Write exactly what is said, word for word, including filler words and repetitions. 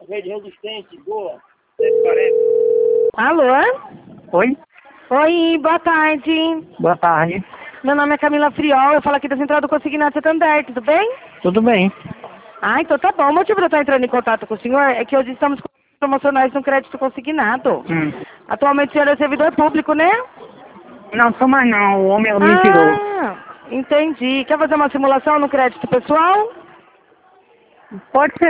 rede resistente, boa. cento e quarenta. Alô? Oi? Oi, boa tarde. Boa tarde. Meu nome é Camila Friol, eu falo aqui da Central do Consignado Santander, tudo bem? Tudo bem? Ah, então tá bom. O motivo de eu estar entrando em contato com o senhor é que hoje estamos com promocionais no crédito consignado. Hum. Atualmente o senhor é servidor público, né? Não, sou mais não. O homem me tirou. Ah, entendi. Quer fazer uma simulação no crédito pessoal? Pode ser.